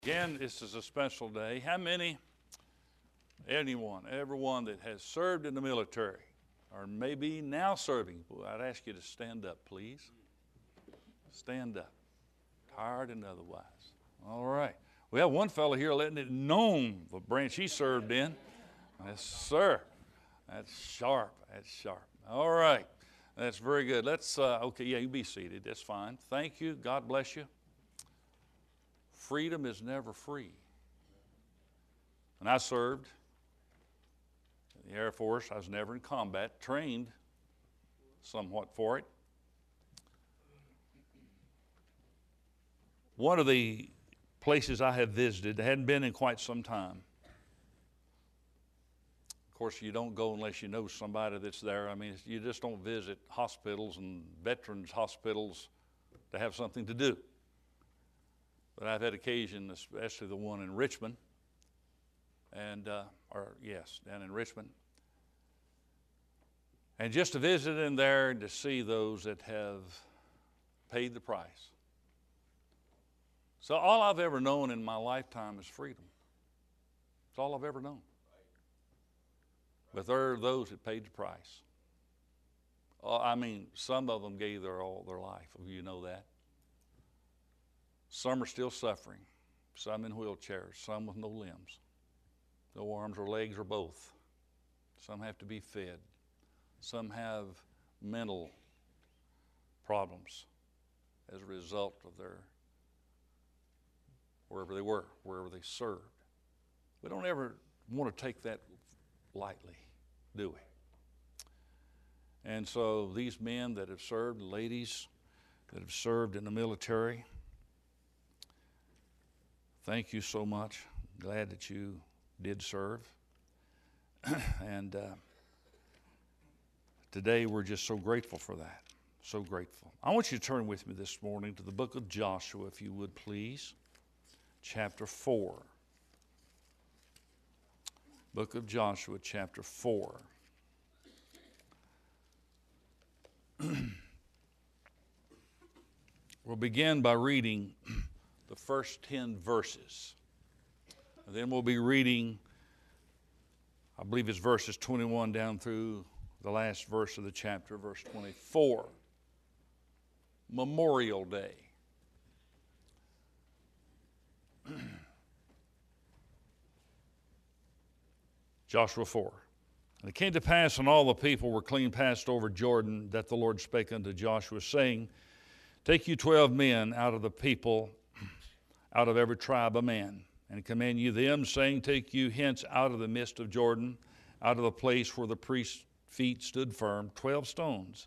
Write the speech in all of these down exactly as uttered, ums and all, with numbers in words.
Again, this is a special day. How many, anyone, everyone that has served in the military or maybe now serving, I'd ask you to stand up, please. Stand up. Tired and otherwise. All right. We have one fellow here letting it known the branch he served in. Yes, sir. That's sharp. That's sharp. All right. That's very good. Let's, uh, okay, yeah, you be seated. That's fine. Thank you. God bless you. Freedom is never free. When I served in the Air Force, I was never in combat, trained somewhat for it. One of the places I have visited, I hadn't been in quite some time. Of course, you don't go unless you know somebody that's there. I mean, you just don't visit hospitals and veterans hospitals to have something to do. But I've had occasion, especially the one in Richmond, and uh, or yes, down in Richmond, and just to visit in there and to see those that have paid the price. So all I've ever known in my lifetime is freedom. It's all I've ever known. But there are those that paid the price. Oh, I mean, some of them gave their all their life. You know that. Some are still suffering, some in wheelchairs, some with no limbs, no arms or legs or both. Some have to be fed. Some have mental problems as a result of their, wherever they were, wherever they served. We don't ever want to take that lightly, do we? And so these men that have served, ladies that have served in the military, thank you so much. Glad that you did serve. and uh, today we're just so grateful for that. So grateful. I want you to turn with me this morning to the book of Joshua, if you would please. Chapter four. Book of Joshua, chapter four. We'll begin by reading the first ten verses. And then we'll be reading, I believe it's verses twenty-one down through the last verse of the chapter, verse twenty-four. Memorial Day. Joshua four. And it came to pass, when all the people were clean passed over Jordan, that the Lord spake unto Joshua, saying, Take you twelve men out of the people, out of every tribe a man, and command you them, saying, Take you hence out of the midst of Jordan, out of the place where the priest's feet stood firm, twelve stones.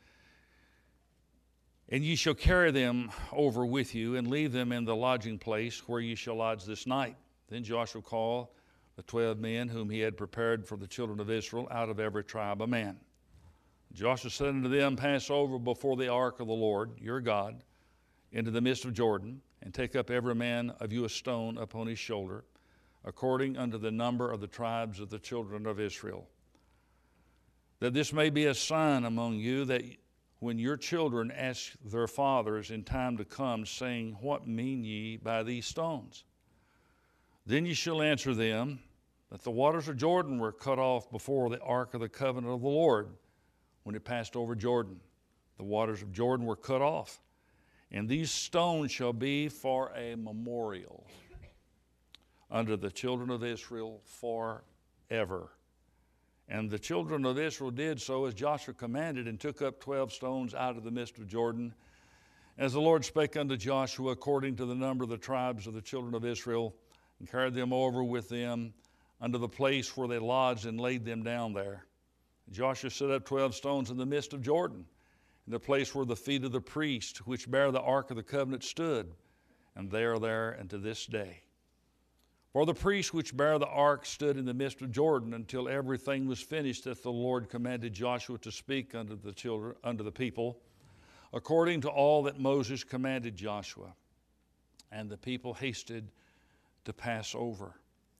And ye shall carry them over with you, and leave them in the lodging place where ye shall lodge this night. Then Joshua called the twelve men whom he had prepared for the children of Israel, out of every tribe a man. Joshua said unto them, Pass over before the ark of the Lord your God into the midst of Jordan, and take up every man of you a stone upon his shoulder, according unto the number of the tribes of the children of Israel. That this may be a sign among you, that when your children ask their fathers in time to come, saying, What mean ye by these stones? Then ye shall answer them, that the waters of Jordan were cut off before the ark of the covenant of the Lord, when it passed over Jordan. The waters of Jordan were cut off. And these stones shall be for a memorial unto the children of Israel forever. And the children of Israel did so as Joshua commanded, and took up twelve stones out of the midst of Jordan, as the Lord spake unto Joshua, according to the number of the tribes of the children of Israel, and carried them over with them unto the place where they lodged, and laid them down there. Joshua set up twelve stones in the midst of Jordan, in the place where the feet of the priest, which bear the ark of the covenant, stood, and they are there unto this day. For the priests which bear the ark stood in the midst of Jordan, until everything was finished that the Lord commanded Joshua to speak unto the children, unto the people, according to all that Moses commanded Joshua. And the people hasted to pass over.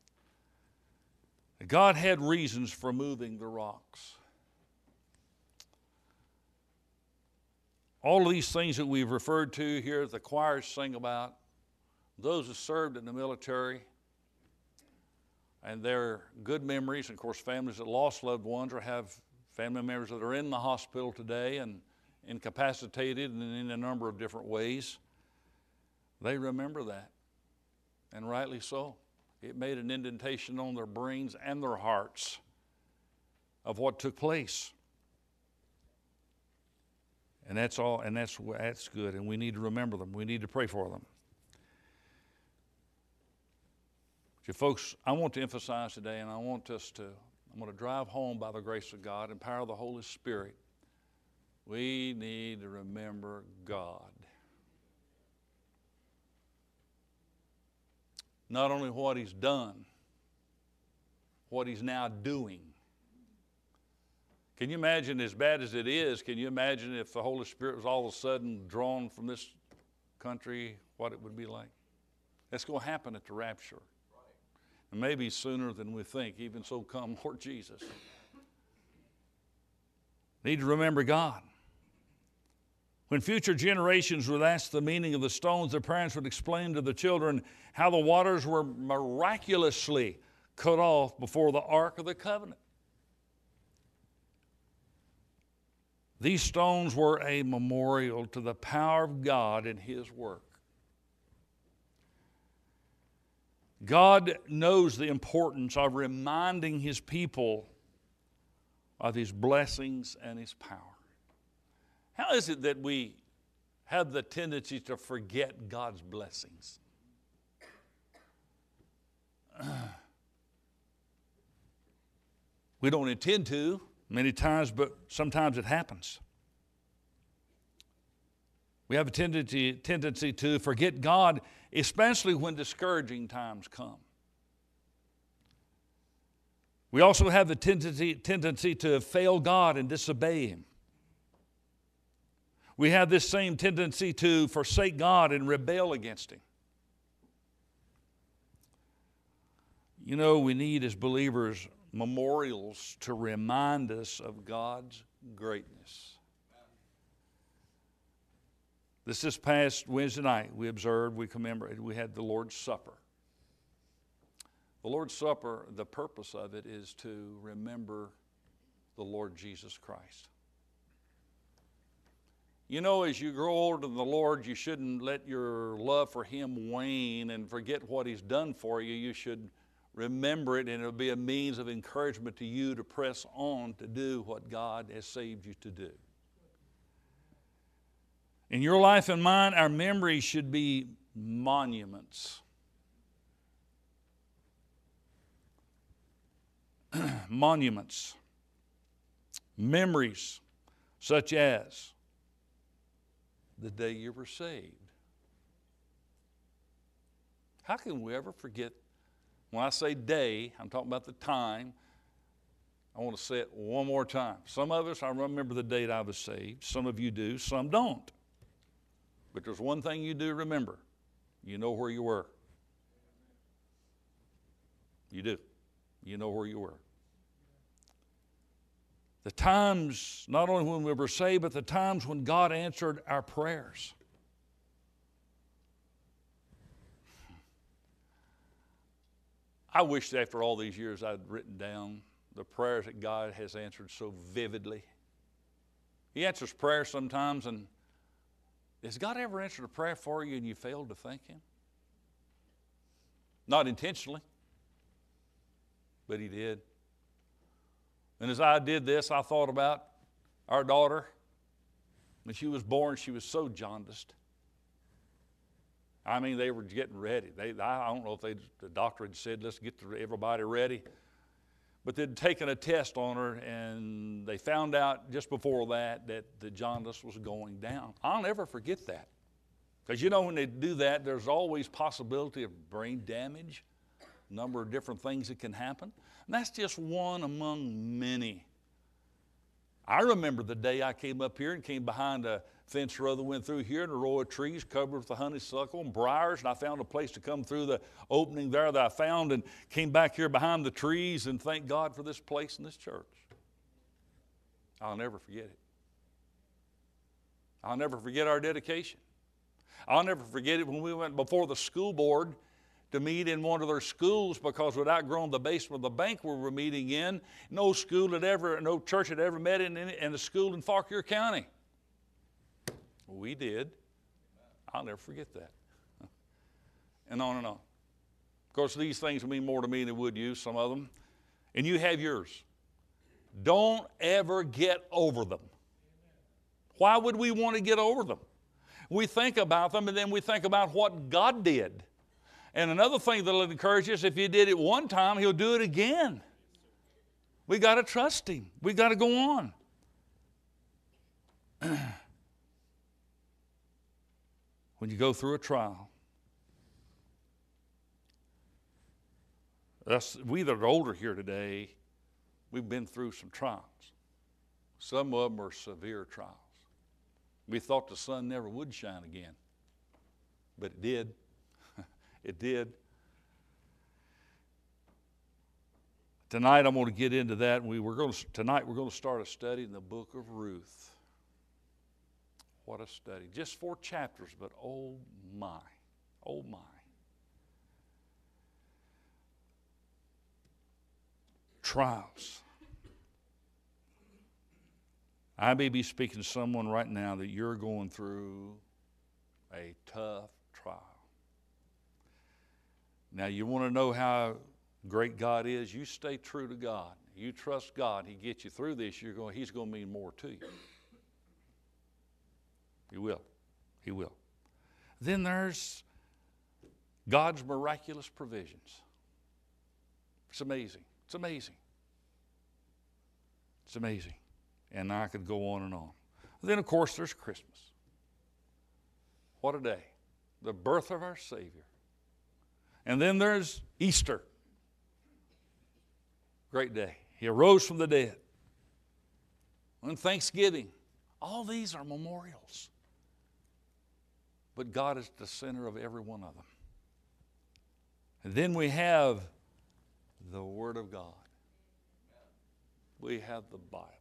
God had reasons for moving the rocks. All of these things that we've referred to here, the choirs sing about, those who served in the military and their good memories, and of course families that lost loved ones or have family members that are in the hospital today and incapacitated and in a number of different ways, they remember that, and rightly so. It made an indentation on their brains and their hearts of what took place. And that's all, and that's, that's good, and we need to remember them. We need to pray for them. So folks, I want to emphasize today, and I want us to, I'm going to drive home by the grace of God and power of the Holy Spirit. We need to remember God. Not only what He's done, what He's now doing. Can you imagine, as bad as it is, can you imagine if the Holy Spirit was all of a sudden drawn from this country, what it would be like? That's going to happen at the rapture. Right. And maybe sooner than we think. Even so, come, Lord Jesus. Need to remember God. When future generations would ask the meaning of the stones, their parents would explain to the children how the waters were miraculously cut off before the Ark of the Covenant. These stones were a memorial to the power of God and His work. God knows the importance of reminding His people of His blessings and His power. How is it that we have the tendency to forget God's blessings? We don't intend to many times, but sometimes it happens. We have a tendency, tendency to forget God, especially when discouraging times come. We also have the tendency, tendency to fail God and disobey Him. We have this same tendency to forsake God and rebel against Him. You know, we need as believers memorials to remind us of God's greatness. This this past Wednesday night, we observed, we commemorated, we had the Lord's Supper. The Lord's Supper, the purpose of it is to remember the Lord Jesus Christ. You know, as you grow older in the Lord, you shouldn't let your love for Him wane and forget what He's done for you. You should remember it, and it'll be a means of encouragement to you to press on to do what God has saved you to do. In your life and mine, our memories should be monuments. Monuments. Memories such as the day you were saved. How can we ever forget? When I say day, I'm talking about the time. I want to say it one more time. Some of us, I remember the date I was saved. Some of you do, some don't. But there's one thing you do remember. You know where you were. You do. You know where you were. The times, not only when we were saved, but the times when God answered our prayers. I wish that after all these years I'd written down the prayers that God has answered so vividly. He answers prayers sometimes, and has God ever answered a prayer for you and you failed to thank Him? Not intentionally, but He did. And as I did this, I thought about our daughter. When she was born, she was so jaundiced. I mean, they were getting ready. They, I don't know if they, the doctor had said, let's get everybody ready. But they'd taken a test on her, and they found out just before that that the jaundice was going down. I'll never forget that. Because you know, when they do that, there's always possibility of brain damage, a number of different things that can happen. And that's just one among many. I remember the day I came up here and came behind a fence row that went through here and a row of trees covered with the honeysuckle and briars, and I found a place to come through the opening there that I found and came back here behind the trees, and thank God for this place and this church. I'll never forget it. I'll never forget our dedication. I'll never forget it when we went before the school board to meet in one of their schools because we'd outgrown the basement of the bank we were meeting in. No school had ever, no church had ever met in, in, in a school in Fauquier County. We did. I'll never forget that. And on and on. Of course, these things mean more to me than would you, some of them. And you have yours. Don't ever get over them. Why would we want to get over them? We think about them and then we think about what God did. And another thing that'll encourage us, if He did it one time, He'll do it again. We got to trust Him. We got to go on. When you go through a trial, us, we that are older here today, we've been through some trials. Some of them are severe trials. We thought the sun never would shine again, but it did. It did. Tonight I'm going to get into that. And we were going to, tonight we're going to start a study in the book of Ruth. What a study. Just four chapters, but oh my, oh my. Trials. I may be speaking to someone right now that you're going through a tough trial. Now, you want to know how great God is? You stay true to God. You trust God. He gets you through this. You're going, He's going to mean more to you. He will. He will. Then there's God's miraculous provisions. It's amazing. It's amazing. It's amazing. And I could go on and on. Then, of course, there's Christmas. What a day. The birth of our Savior. And then there's Easter. Great day. He arose from the dead. And Thanksgiving. All these are memorials. But God is the center of every one of them. And then we have the Word of God. We have the Bible.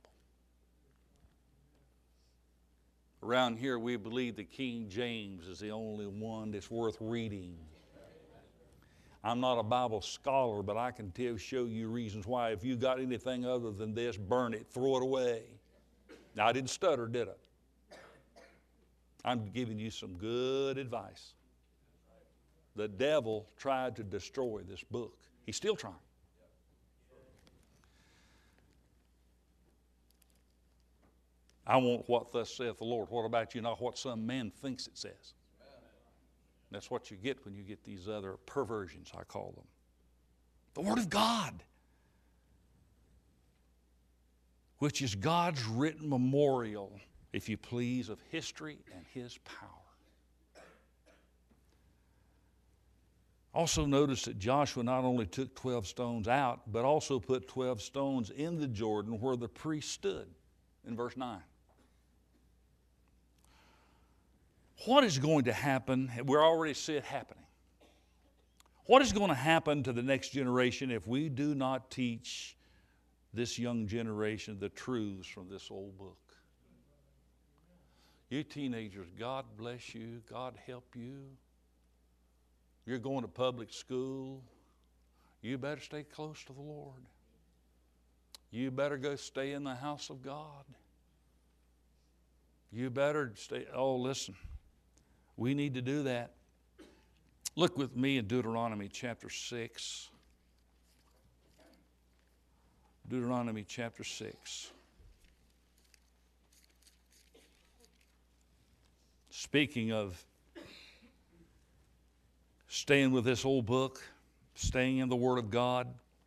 Around here we believe that King James is the only one that's worth reading. I'm not a Bible scholar, but I can tell, show you reasons why. If you got anything other than this, burn it, throw it away. Now, I didn't stutter, did I? I'm giving you some good advice. The devil tried to destroy this book. He's still trying. I want what thus saith the Lord. What about you? Not what some man thinks it says. That's what you get when you get these other perversions, I call them. The Word of God, which is God's written memorial, if you please, of history and His power. Also notice that Joshua not only took twelve stones out, but also put twelve stones in the Jordan where the priest stood, in verse nine. What is going to happen? We already see it happening. What is going to happen to the next generation if we do not teach this young generation the truths from this old book? You teenagers, God bless you. God help you. You're going to public school. You better stay close to the Lord. You better go stay in the house of God. You better stay. Oh, listen. We need to do that. Look with me in Deuteronomy chapter six. Deuteronomy chapter six. Speaking of staying with this old book, staying in the Word of God,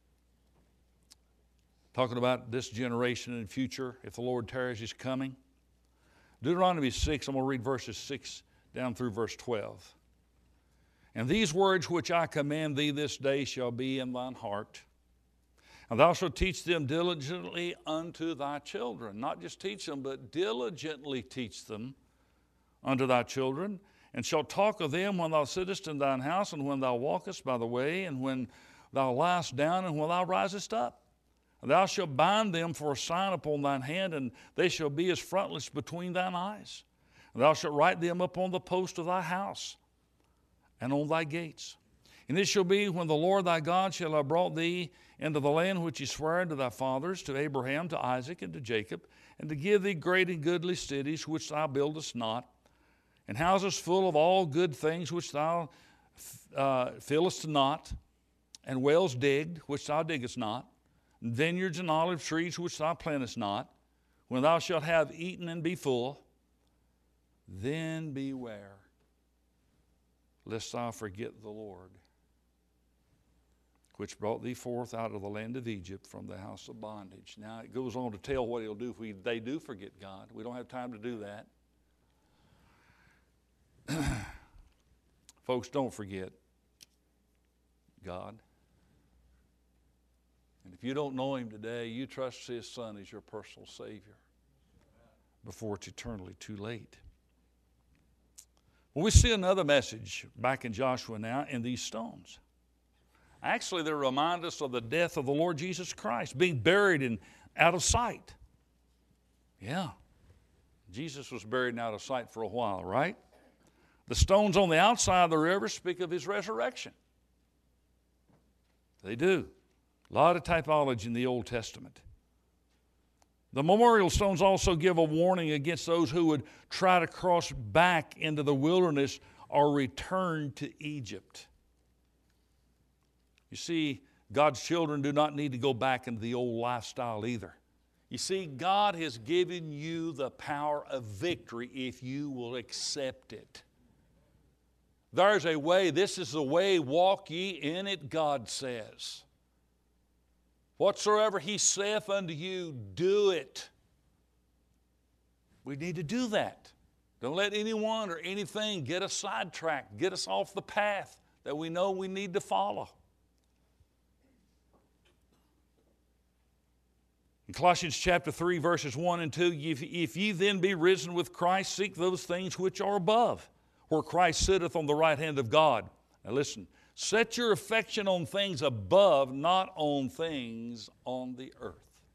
talking about this generation and future, if the Lord tarries His coming. Deuteronomy six, I'm going to read verses six down through verse twelve. And these words which I command thee this day shall be in thine heart. And thou shalt teach them diligently unto thy children. Not just teach them, but diligently teach them unto thy children. And shalt talk of them when thou sittest in thine house, and when thou walkest by the way, and when thou liest down, and when thou risest up. And thou shalt bind them for a sign upon thine hand, and they shall be as frontlets between thine eyes. And thou shalt write them upon the post of thy house and on thy gates. And it shall be when the Lord thy God shall have brought thee into the land which he sware unto thy fathers, to Abraham, to Isaac, and to Jacob, and to give thee great and goodly cities which thou buildest not, and houses full of all good things which thou uh, fillest not, and wells digged which thou diggest not, and vineyards and olive trees which thou plantest not, when thou shalt have eaten and be full, then beware, lest thou forget the Lord, which brought thee forth out of the land of Egypt from the house of bondage. Now it goes on to tell what he'll do if we, they do forget God. We don't have time to do that. Folks, don't forget God. And if you don't know him today, you trust his Son as your personal Savior before it's eternally too late. Well, we see another message back in Joshua now in these stones. Actually, they remind us of the death of the Lord Jesus Christ, being buried and out of sight. Yeah, Jesus was buried and out of sight for a while, right? The stones on the outside of the river speak of his resurrection. They do. A lot of typology in the Old Testament. The memorial stones also give a warning against those who would try to cross back into the wilderness or return to Egypt. You see, God's children do not need to go back into the old lifestyle either. You see, God has given you the power of victory if you will accept it. There's a way, this is the way, walk ye in it, God says. Whatsoever he saith unto you, do it. We need to do that. Don't let anyone or anything get us sidetracked, get us off the path that we know we need to follow. In Colossians chapter three, verses one and two, if, if ye then be risen with Christ, seek those things which are above, where Christ sitteth on the right hand of God. Now listen, set your affection on things above, not on things on the earth.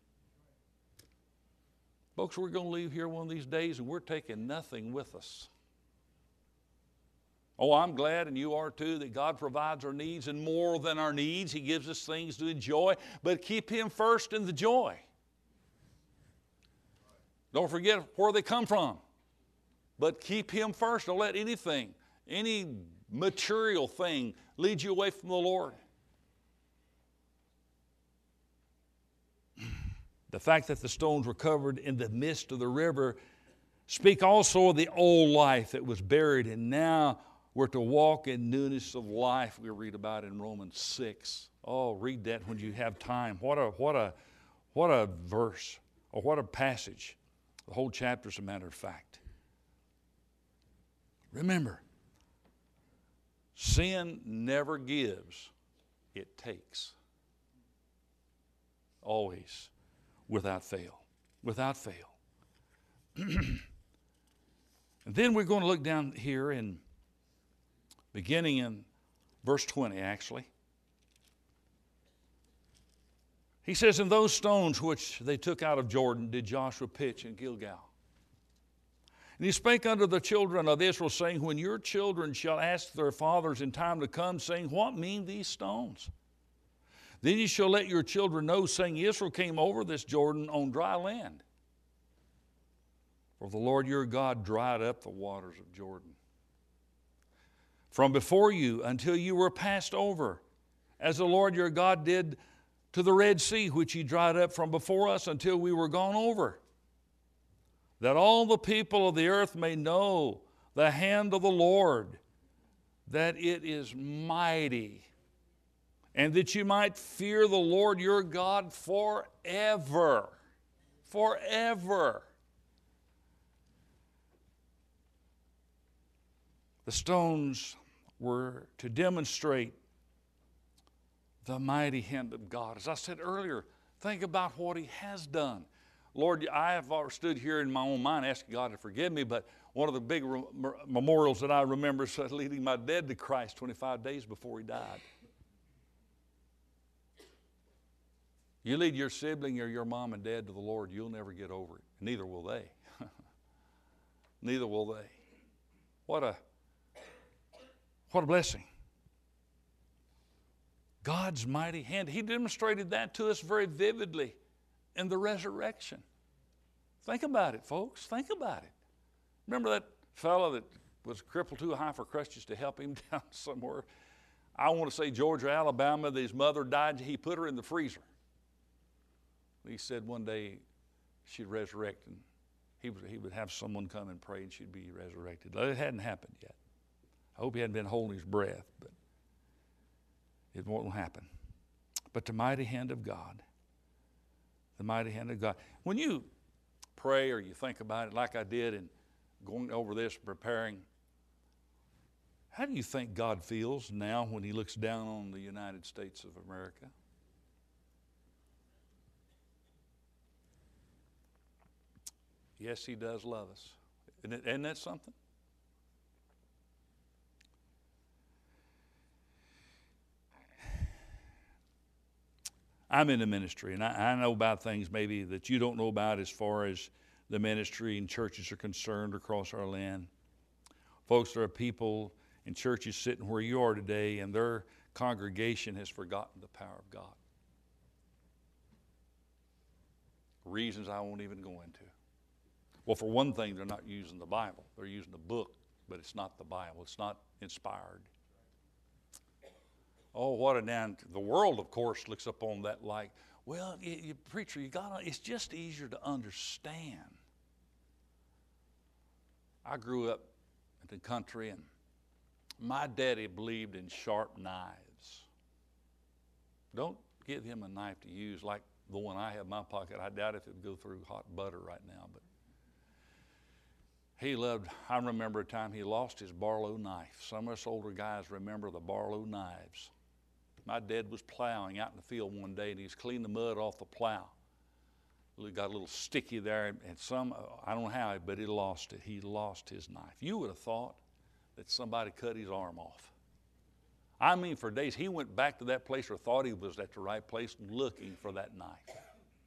Folks, we're going to leave here one of these days and we're taking nothing with us. Oh, I'm glad, and you are too, that God provides our needs and more than our needs. He gives us things to enjoy, but keep him first in the joy. Don't forget where they come from, but keep him first. Don't let anything, any material thing lead you away from the Lord. The fact that the stones were covered in the midst of the river speak also of the old life that was buried, and now we're to walk in newness of life. We read about it in Romans six. Oh, read that when you have time. What a what a what a verse, or what a passage. The whole chapter, as a matter of fact. Remember, sin never gives, it takes. Always, without fail. Without fail. And then we're going to look down here in, beginning in verse twenty, actually. He says, "In those stones which they took out of Jordan did Joshua pitch in Gilgal. And he spake unto the children of Israel, saying, When your children shall ask their fathers in time to come, saying, What mean these stones? Then ye shall let your children know, saying, Israel came over this Jordan on dry land. For the Lord your God dried up the waters of Jordan from before you until you were passed over, as the Lord your God did to the Red Sea, which he dried up from before us until we were gone over, that all the people of the earth may know the hand of the Lord, that it is mighty, and that you might fear the Lord your God forever." Forever. The stones were to demonstrate the mighty hand of God. As I said earlier, think about what he has done. Lord, I have stood here in my own mind asking God to forgive me, but one of the big memorials that I remember is leading my dad to Christ twenty-five days before he died. You lead your sibling or your mom and dad to the Lord, you'll never get over it. Neither will they. neither will they. What a, what a blessing. God's mighty hand. He demonstrated that to us very vividly in the resurrection. Think about it, folks. Think about it. Remember that fellow that was crippled too high for crutches to help him down somewhere? I want to say Georgia, Alabama, that his mother died. He put her in the freezer. He said one day she'd resurrect, and he would, he would have someone come and pray and she'd be resurrected. It hadn't happened yet. I hope he hadn't been holding his breath, but it won't happen. But the mighty hand of God, the mighty hand of God. When you pray or you think about it like I did and going over this, preparing, how do you think God feels now when he looks down on the United States of America? Yes, he does love us. Isn't, it, isn't that something? I'm in the ministry, and I, I know about things maybe that you don't know about as far as the ministry and churches are concerned across our land. Folks, there are people in churches sitting where you are today, and their congregation has forgotten the power of God. Reasons I won't even go into. Well, for one thing, they're not using the Bible. They're using the book, but it's not the Bible. It's not inspired. Oh, what a damn, the world, of course, looks upon that like, well, you, you preacher, you got it's just easier to understand. I grew up in the country, and my daddy believed in sharp knives. Don't give him a knife to use like the one I have in my pocket. I doubt if it would go through hot butter right now, but he loved, I remember a time he lost his Barlow knife. Some of us older guys remember the Barlow knives. My dad was plowing out in the field one day, and he was cleaning the mud off the plow. It got a little sticky there, and some, I don't know how, but he lost it. He lost his knife. You would have thought that somebody cut his arm off. I mean, for days, he went back to that place or thought he was at the right place looking for that knife.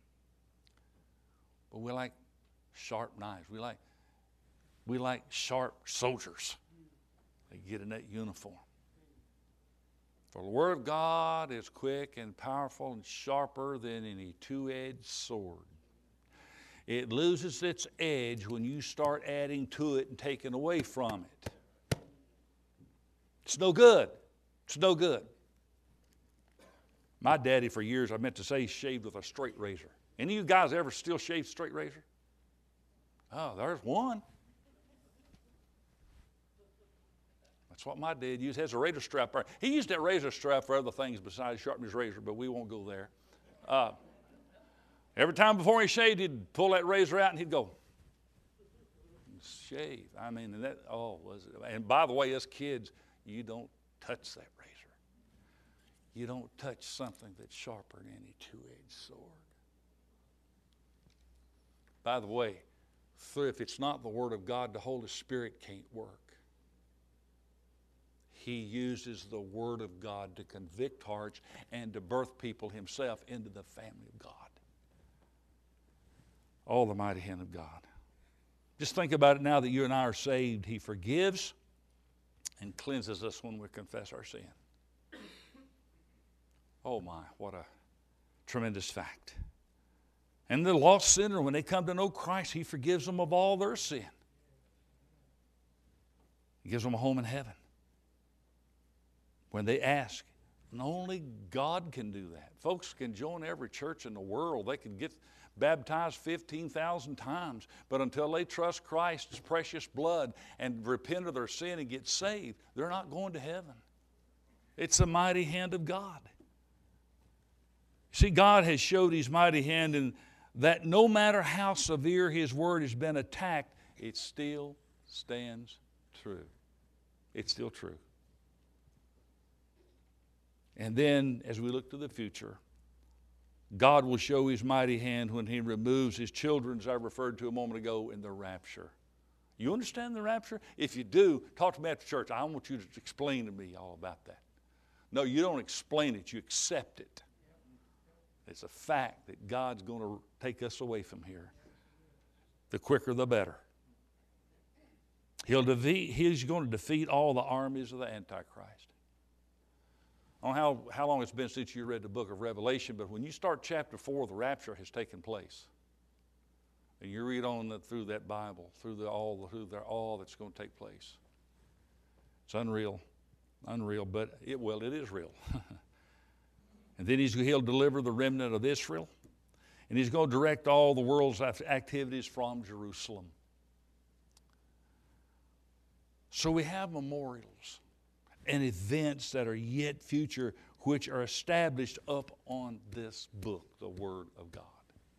But we like sharp knives. We like, we like sharp soldiers. They get in that uniform. For the Word of God is quick and powerful and sharper than any two-edged sword. It loses its edge when you start adding to it and taking away from it. It's no good. It's no good. My daddy for years, I meant to say, shaved with a straight razor. Any of you guys ever still shave straight razor? Oh, there's one. That's what my dad used. He has a razor strap. He used that razor strap for other things besides sharpening his razor, but we won't go there. Uh, every time before he shaved, he'd pull that razor out and he'd go, shave. I mean, and that, oh, was it? And by the way, us kids, you don't touch that razor. You don't touch something that's sharper than any two-edged sword. By the way, if it's not the Word of God, the Holy Spirit can't work. He uses the Word of God to convict hearts and to birth people himself into the family of God. Oh, the mighty hand of God. Just think about it now that you and I are saved. He forgives and cleanses us when we confess our sin. Oh my, what a tremendous fact. And the lost sinner, when they come to know Christ, He forgives them of all their sin. He gives them a home in heaven. When they ask, and only God can do that. Folks can join every church in the world. They can get baptized fifteen thousand times, but until they trust Christ's precious blood and repent of their sin and get saved, they're not going to heaven. It's the mighty hand of God. See, God has showed His mighty hand in that no matter how severe His word has been attacked, it still stands true. It's still true. And then, as we look to the future, God will show His mighty hand when He removes His children, as I referred to a moment ago, in the rapture. You understand the rapture? If you do, talk to me after church. I want you to explain to me all about that. No, you don't explain it. You accept it. It's a fact that God's going to take us away from here. The quicker, the better. He'll defeat, he's going to defeat all the armies of the Antichrist. I don't know how, how long it's been since you read the book of Revelation, but when you start chapter four, the rapture has taken place. And you read on the, through that Bible, through the, all, through the, all that's going to take place. It's unreal, unreal, but it, well, it is real. And then he's, he'll deliver the remnant of Israel, and he's going to direct all the world's activities from Jerusalem. So we have memorials and events that are yet future, which are established up on this book, the Word of God.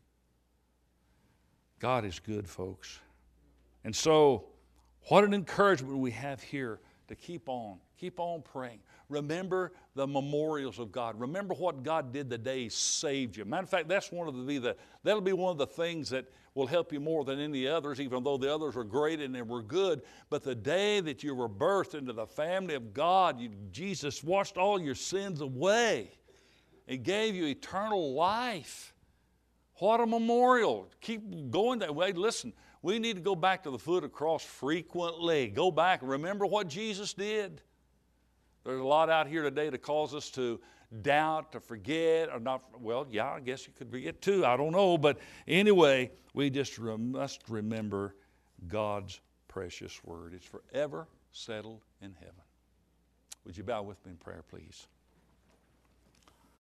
God is good, folks. And so, what an encouragement we have here to keep on, keep on praying. Remember the memorials of God. Remember what God did the day He saved you. Matter of fact, that's one of the, the that'll be one of the things that will help you more than any others, even though the others were great and they were good. But the day that you were birthed into the family of God, you, Jesus washed all your sins away and gave you eternal life. What a memorial. Keep going that way. Listen, we need to go back to the foot of the cross frequently. Go back and remember what Jesus did. There's a lot out here today that cause us to doubt, to forget, or not. Well, yeah, I guess you could forget too. I don't know. But anyway, we just must remember God's precious word. It's forever settled in heaven. Would you bow with me in prayer, please?